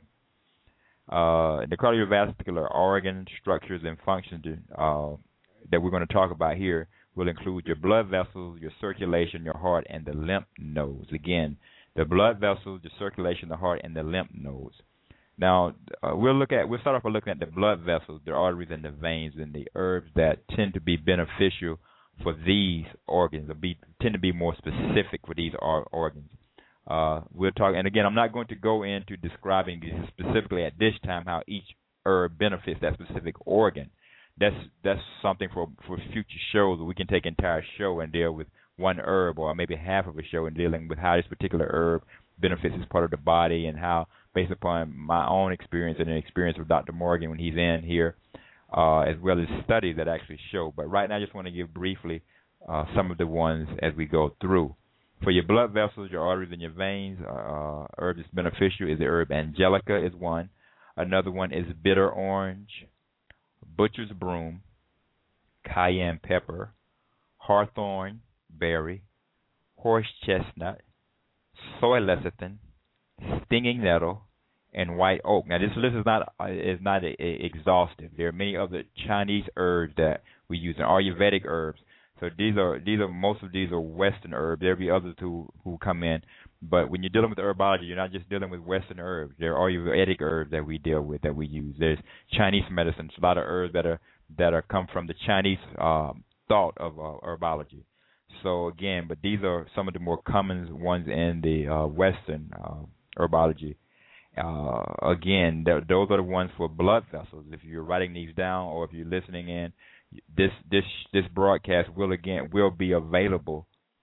The cardiovascular organ structures and functions that we're going to talk about here will include your blood vessels, your circulation, your heart, and the lymph nodes. Again, the blood vessels, the circulation, the heart, and the lymph nodes. Now, we'll start off by looking at the blood vessels, the arteries, and the veins, and the herbs that tend to be beneficial for these organs, tend to be more specific for these organs. We'll talk, and again, I'm not going to go into describing specifically at this time how each herb benefits that specific organ. That's something for future shows. We can take an entire show and deal with one herb, or maybe half of a show, and dealing with how this particular herb benefits this part of the body, and how, based upon my own experience and the experience of Dr. Morgan when he's in here, as well as studies that actually show. But right now, I just want to give briefly some of the ones as we go through. For your blood vessels, your arteries, and your veins, herb that's beneficial is the herb Angelica is one. Another one is bitter orange, butcher's broom, cayenne pepper, hawthorn berry, horse chestnut, soy lecithin, stinging nettle, and white oak. Now, this list is not exhaustive. There are many other Chinese herbs that we use, and Ayurvedic herbs. So these are most of these are Western herbs. There'll be others who come in, but when you're dealing with herbology, you're not just dealing with Western herbs. There are Ayurvedic herbs that we deal with, that we use. There's Chinese medicines, a lot of herbs that are come from the Chinese thought of herbology. So again, but these are some of the more common ones in the Western herbology. Again, those are the ones for blood vessels. If you're writing these down or if you're listening in, this broadcast will be available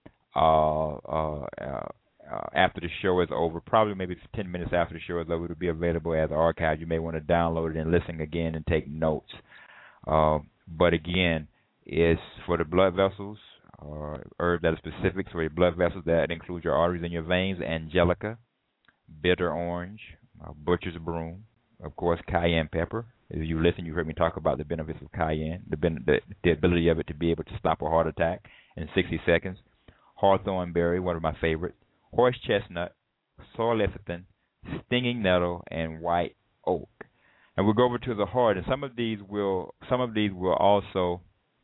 after the show is over. Probably maybe 10 minutes after the show is over, it'll be available as an archive. You may want to download it and listen again and take notes. But again, it's for the blood vessels, herb that is specific for your blood vessels. That includes your arteries and your veins. Angelica, bitter orange, butcher's broom, of course, cayenne pepper. If you listen, you heard me talk about the benefits of cayenne, the ability of it to be able to stop a heart attack in 60 seconds. Hawthorn berry, one of my favorites. Horse chestnut, soy lecithin, stinging nettle, and white oak. And we'll go over to the heart, and some of these will also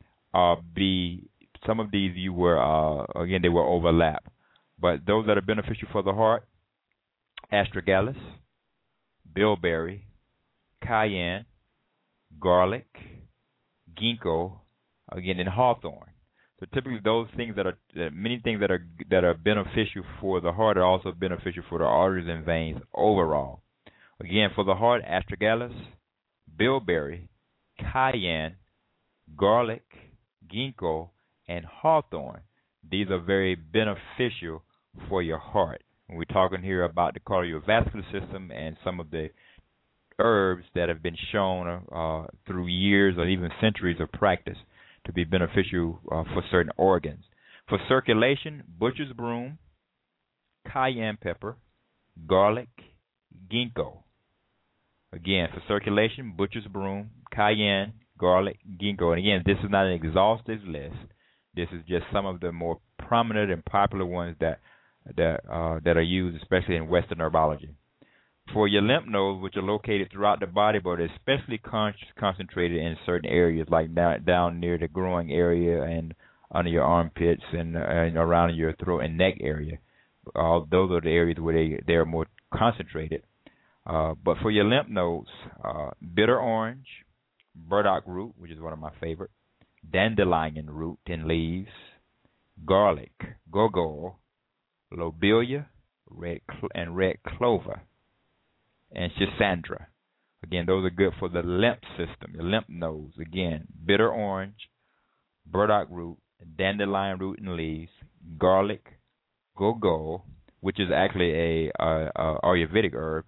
be. Some of these they will overlap, but those that are beneficial for the heart: astragalus, bilberry, cayenne, garlic, ginkgo, again, and hawthorn. So typically, those things many things that are beneficial for the heart are also beneficial for the arteries and veins overall. Again, for the heart: astragalus, bilberry, cayenne, garlic, ginkgo, and hawthorn. These are very beneficial for your heart. We're talking here about the cardiovascular system and some of the herbs that have been shown through years or even centuries of practice to be beneficial for certain organs. For circulation: butcher's broom, cayenne pepper, garlic, ginkgo. Again, for circulation: butcher's broom, cayenne, garlic, ginkgo. And again, this is not an exhaustive list. This is just some of the more prominent and popular ones that are used, especially in Western herbology. For your lymph nodes, which are located throughout the body, but especially concentrated in certain areas, like down near the growing area and under your armpits and around your throat and neck area, those are the areas where they are more concentrated. But for your lymph nodes, bitter orange, burdock root, which is one of my favorite, dandelion root and leaves, garlic, gogol, lobelia, red clover, and schisandra. Again, those are good for the lymph system, the lymph nodes. Again, bitter orange, burdock root, dandelion root and leaves, garlic, gogol, which is actually a Ayurvedic herb,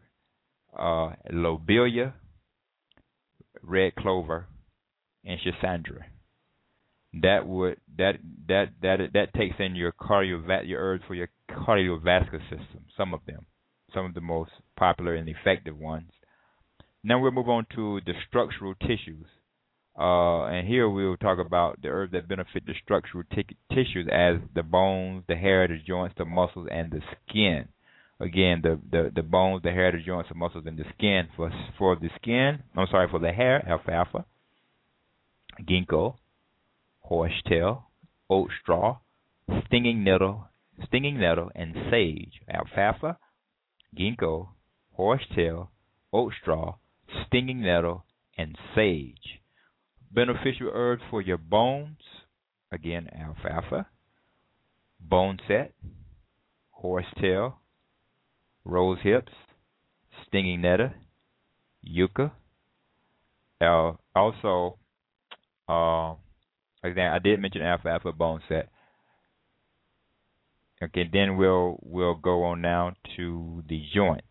lobelia, red clover, and schisandra. That takes in your herbs for your cardiovascular system. Some of the most popular and effective ones. Now we'll move on to the structural tissues, and here we'll talk about the herbs that benefit the structural tissues as the bones, the hair, the joints, the muscles, and the skin. Again, the bones, the hair, the joints, the muscles, and the skin. For the hair: alfalfa, ginkgo, horsetail, oat straw, stinging nettle, and sage. Alfalfa, ginkgo, horsetail, oat straw, stinging nettle, and sage. Beneficial herbs for your bones: again, alfalfa, boneset, horsetail, rose hips, stinging nettle, yucca. Also, again, I did mention alfalfa, boneset. Okay, then we'll go on now to the joints.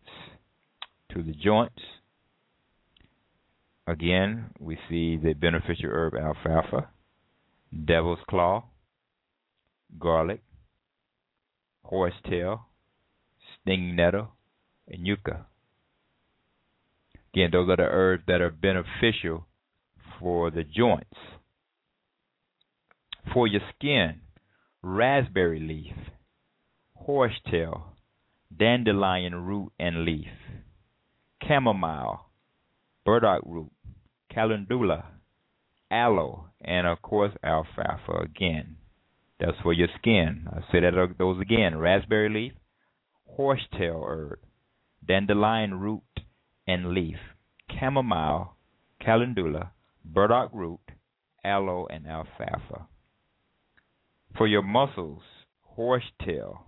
Again, we see the beneficial herb alfalfa, devil's claw, garlic, horsetail, stinging nettle, and yucca. Again, those are the herbs that are beneficial for the joints. For your skin, raspberry leaf, horsetail, dandelion root and leaf, chamomile, burdock root, calendula, aloe, and of course alfalfa again. That's for your skin. I'll say those again. Raspberry leaf, horsetail herb, dandelion root and leaf, chamomile, calendula, burdock root, aloe, and alfalfa. For your muscles, horsetail,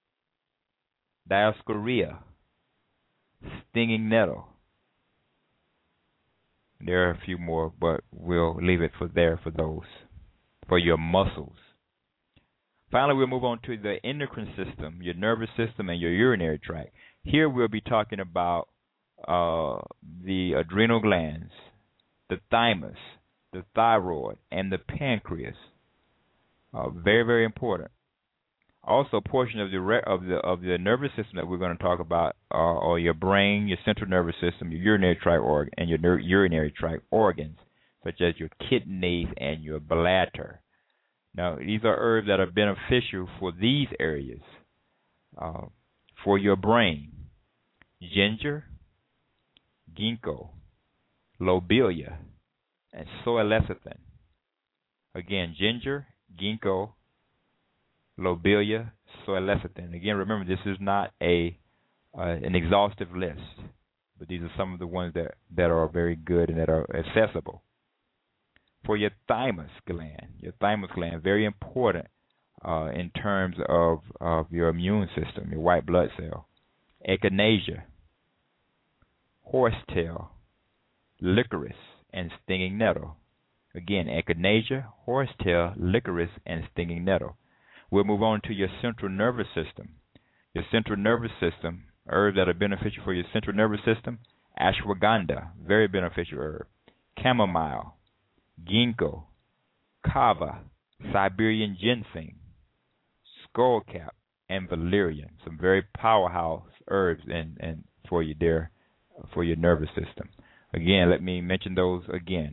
dioscorea, stinging nettle. There are a few more, but we'll leave it for those. For your muscles. Finally, we'll move on to the endocrine system, your nervous system, and your urinary tract. Here we'll be talking about the adrenal glands, the thymus, the thyroid, and the pancreas. Very, very important. Also, a portion of the nervous system that we're going to talk about are your brain, your central nervous system, your urinary tract organ, and your urinary tract organs, such as your kidneys and your bladder. Now, these are herbs that are beneficial for these areas. For your brain, ginger, ginkgo, lobelia, and soy lecithin. Again, ginger, ginkgo, lobelia, soy lecithin. Again, remember, this is not an exhaustive list, but these are some of the ones that are very good and that are accessible. For your thymus gland, very important in terms of your immune system, your white blood cell. Echinacea, horsetail, licorice, and stinging nettle. Again, echinacea, horsetail, licorice, and stinging nettle. We'll move on to your central nervous system. Your central nervous system, herbs that are beneficial for your central nervous system, ashwagandha, very beneficial herb. Chamomile, ginkgo, kava, Siberian ginseng, skullcap, and valerian. Some very powerhouse herbs and for you there, for your nervous system. Again, let me mention those again.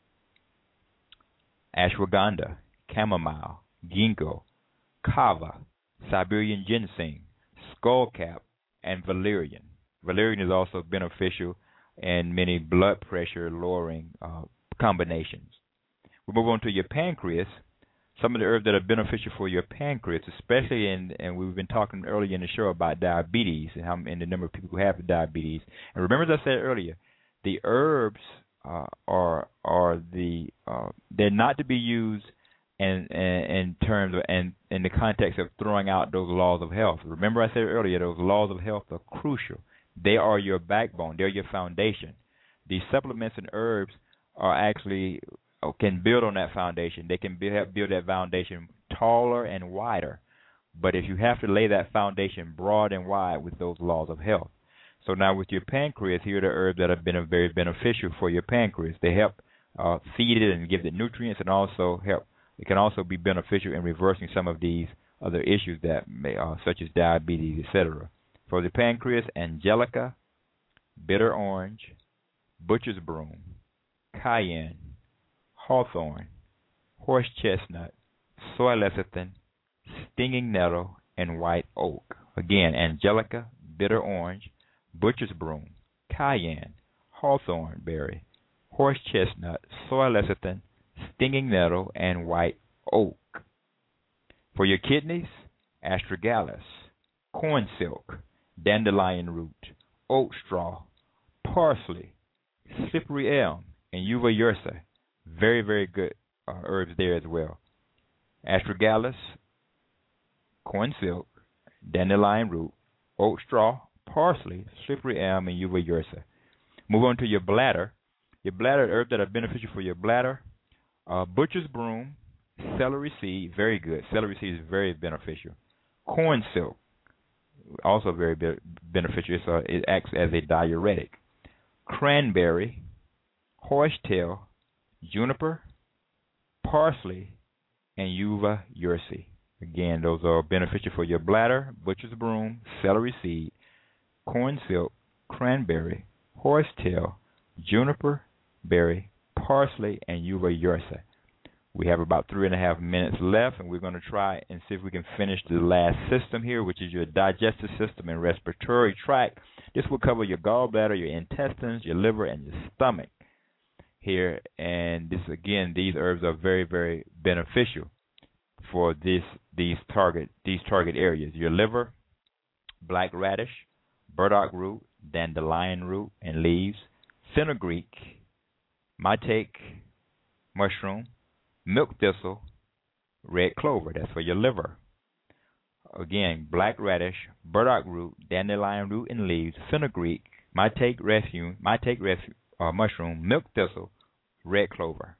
Ashwagandha, chamomile, ginkgo, kava, Siberian ginseng, skullcap, and valerian. Valerian is also beneficial in many blood pressure lowering combinations. We move on to your pancreas. Some of the herbs that are beneficial for your pancreas, especially and we've been talking earlier in the show about diabetes and the number of people who have diabetes. And remember, as I said earlier, the herbs they're not to be used in terms of and in the context of throwing out those laws of health. Remember, I said earlier, those laws of health are crucial. They are your backbone. They're your foundation. These supplements and herbs are actually can build on that foundation. They can build that foundation taller and wider. But if you have to lay that foundation broad and wide with those laws of health. So now with your pancreas, here are the herbs that have been very beneficial for your pancreas. They help feed it and give it nutrients, and also help. It can also be beneficial in reversing some of these other issues that may, such as diabetes, etc. For the pancreas, angelica, bitter orange, butcher's broom, cayenne, hawthorn, horse chestnut, soy lecithin, stinging nettle, and white oak. Again, angelica, bitter orange, butcher's broom, cayenne, hawthorn berry, horse chestnut, soy lecithin, stinging nettle, and white oak. For your kidneys, astragalus, corn silk, dandelion root, oat straw, parsley, slippery elm, and uva ursa. Very, very good herbs there as well. Astragalus, corn silk, dandelion root, oat straw, parsley, slippery elm, and uva ursa. Move on to your bladder. Your bladder herbs that are beneficial for your bladder. Butcher's broom, celery seed, very good. Celery seed is very beneficial. Corn silk, also very beneficial. It acts as a diuretic. Cranberry, horsetail, juniper, parsley, and uva ursa. Again, those are beneficial for your bladder. Butcher's broom, celery seed, corn silk, cranberry, horsetail, juniper berry, parsley, and uva ursa. We have about 3.5 minutes left, and we're going to try and see if we can finish the last system here, which is your digestive system and respiratory tract. This will cover your gallbladder, your intestines, your liver, and your stomach here. And this, again, these herbs are very, very beneficial for these target areas: your liver, black radish, burdock root, dandelion root and leaves, fenugreek, maitake mushroom, milk thistle, red clover. That's for your liver. Again, black radish, burdock root, dandelion root and leaves, fenugreek, maitake mushroom, milk thistle, red clover.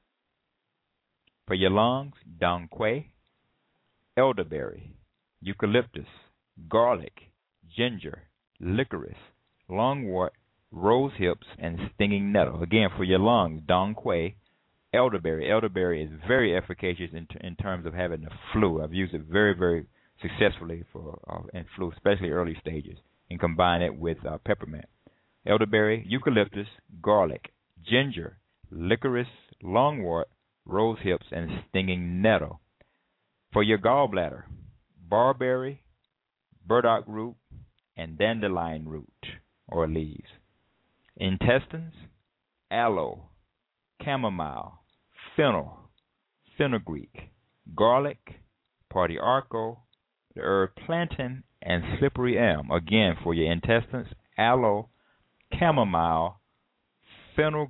For your lungs, dong quai, elderberry, eucalyptus, garlic, ginger, licorice, lungwort, rose hips, and stinging nettle. Again, for your lungs, dong quai, elderberry. Elderberry is very efficacious in terms of having the flu. I've used it very, very successfully for in flu, especially early stages, and combine it with peppermint. Elderberry, eucalyptus, garlic, ginger, licorice, lungwort, rose hips, and stinging nettle. For your gallbladder, barberry, burdock root, and dandelion root or leaves. Intestines, aloe, chamomile, fennel, fenugreek, garlic, partiarco, the herb plantain, and slippery elm. Again, for your intestines, aloe, chamomile, fennel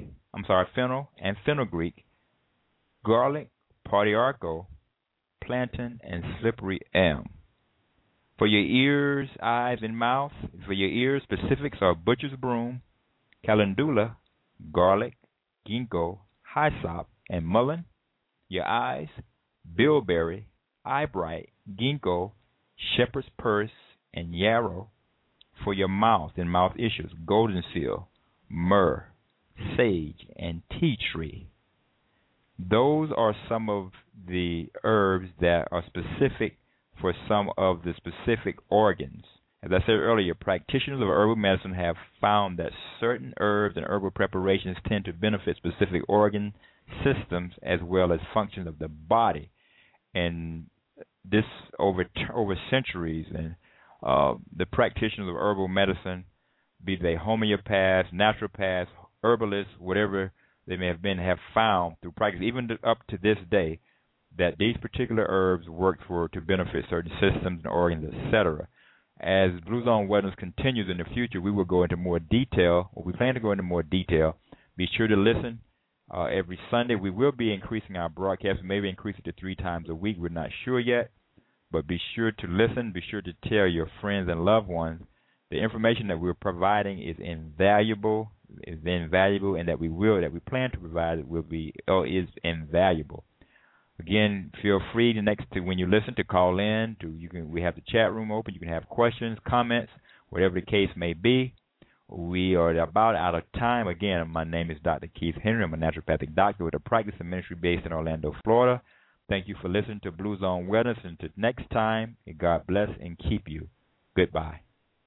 and fenugreek, garlic, partiarco, plantain, and slippery elm. For your ears, eyes, and mouth, for your ears, specifics are butcher's broom, calendula, garlic, ginkgo, hyssop, and mullein. Your eyes, bilberry, eyebright, ginkgo, shepherd's purse, and yarrow. For your mouth and mouth issues, golden seal, myrrh, sage, and tea tree. Those are some of the herbs that are specific for some of the specific organs. As I said earlier, practitioners of herbal medicine have found that certain herbs and herbal preparations tend to benefit specific organ systems as well as functions of the body. And this over centuries, and the practitioners of herbal medicine, be they homeopaths, naturopaths, herbalists, whatever they may have been, have found through practice, even up to this day, that these particular herbs work to benefit certain systems and organs, etc. As Blue Zone Wellness continues in the future, we will go into more detail, or we plan to go into more detail. Be sure to listen every Sunday. We will be increasing our broadcast, maybe increase it to 3 times a week. We're not sure yet, but be sure to listen. Be sure to tell your friends and loved ones. The information that we're providing is invaluable, and that we plan to provide is invaluable. Again, feel free when you listen to call in. We have the chat room open. You can have questions, comments, whatever the case may be. We are about out of time. Again, my name is Dr. Keith Henry. I'm a naturopathic doctor with a practice and ministry based in Orlando, Florida. Thank you for listening to Blue Zone Wellness. Until next time, God bless and keep you. Goodbye.